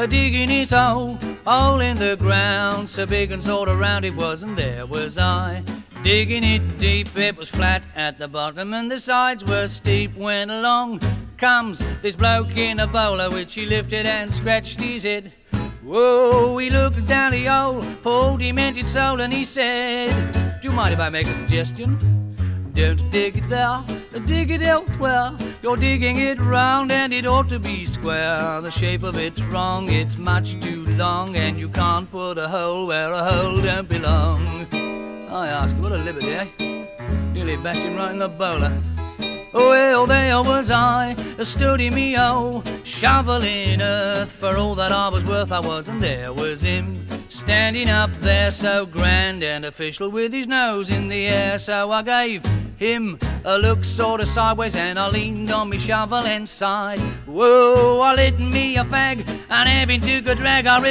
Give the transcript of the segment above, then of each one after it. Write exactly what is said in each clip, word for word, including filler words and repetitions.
a digging his hole, hole in the ground, so big and sort of round it was, and there was I, digging it deep. It was flat at the bottom and the sides were steep. When along comes this bloke in a bowler, which he lifted and scratched his head. Whoa, he looked down the hole, poor demented soul, and he said, do you mind if I make a suggestion? Don't dig it there, dig it elsewhere. You're digging it round and it ought to be square. The shape of it's wrong, it's much too long, and you can't put a hole where a hole don't belong. I ask, what a liberty, eh? Nearly bashed him right in the bowler. Oh, well, there was I, stood in me oh, shoveling earth. For all that I was worth I was, and there was him, standing up there so grand and official, with his nose in the air. So I gave him a look sort of sideways, and I leaned on me shovel and sighed. Whoa, I lit me a fag, and having took a drag, I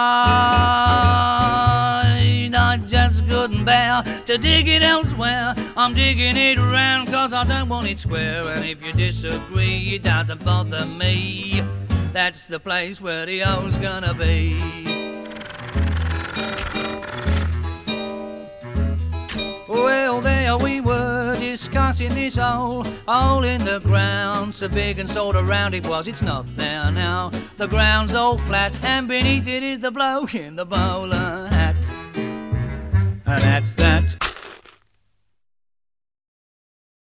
replied, I just couldn't bear to dig it elsewhere. I'm digging it round cause I don't want it square. And if you disagree, it doesn't bother me. That's the place where the hole's gonna be. Well, there we were discussing this hole, hole in the ground, so big and sort of round it was. It's not there now. The ground's all flat, and beneath it is the bloke in the bowler hat. And that's that.